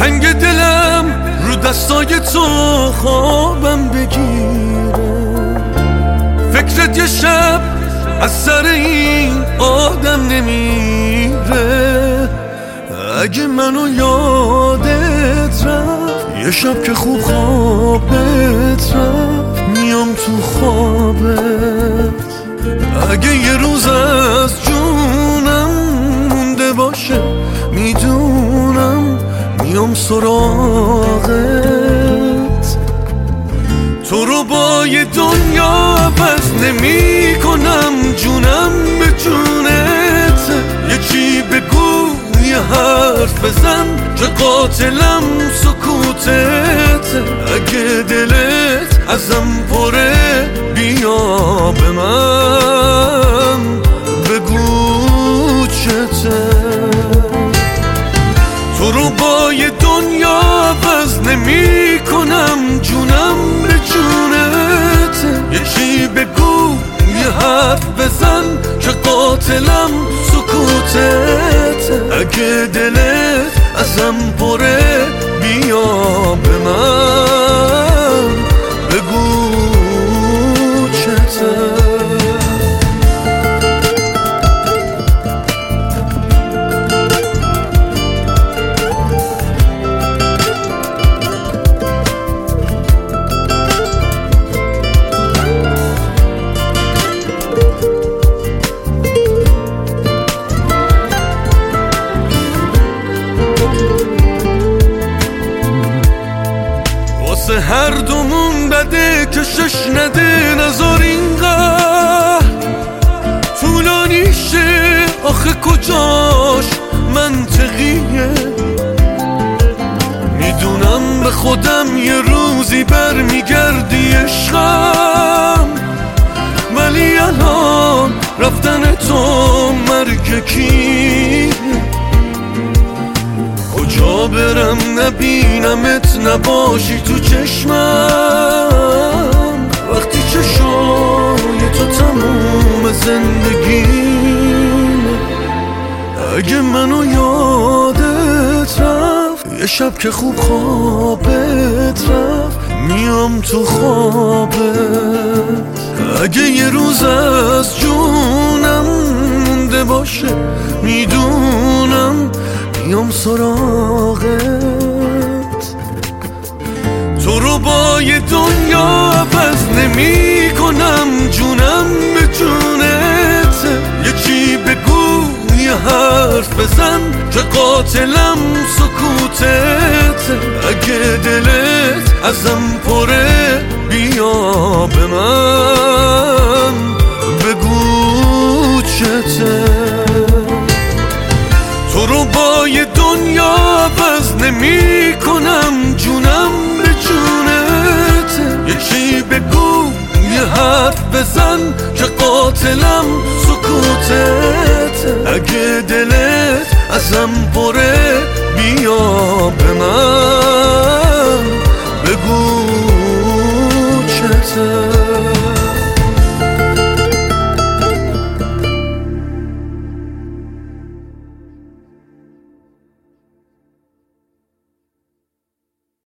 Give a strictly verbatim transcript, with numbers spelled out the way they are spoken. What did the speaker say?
تنگ دلم رو دستای تو خوابم بگیره، فکرت یه شب از سر این آدم نمیره. اگه منو یادت رفت یه شب که خوب خوابت رفت، میام تو خوابت. اگه یه روز از جونم مونده باشه میدونم میام سراغت. تو رو با یه دنیا عوض نمی کنم، جونم به جونت. یه چی بگو یه حرف بزن که قاتلم سکوتت. اگه دلت ازم پره بیا به من بگو چته. تو رو با یه دنیا عوض نمی کنم، جونم به جونت. یه چی بگو یه حرف بزن که قاتلم سکوتت. اگه دلت ازم پره بیا به من بگو چته. هر دومون بده کشش نده، نذار اینقدر طولانی شه. آخه کجاش منطقیه؟ میدونم به خودم یه روزی برمیگردی عشقم، ولی الان رفتن تو مرگ کیه؟ کجا برم نبینمت نباشی تو چشمم، وقتی چشای تو تموم زندگیم. اگه منو یادت رفت یه شب که خوب خوابت رفت، میام تو خوابت. اگه یه روز از جونم مونده باشه میدونم میام سراغت. تو رو با یه دنیا عوض نمی کنم، جونم به جونت. یه چی بگو یه حرف بزن که قاتلم سکوتت. اگه دلت ازم پره بیا به من بگو چته. تو رو با یه دنیا عوض نمی کنم، جونم به جونت. یه چی بگو یه حرف بزن که قاتلم سکوتت. اگه دلت ازم پره بیا به من بگو چته.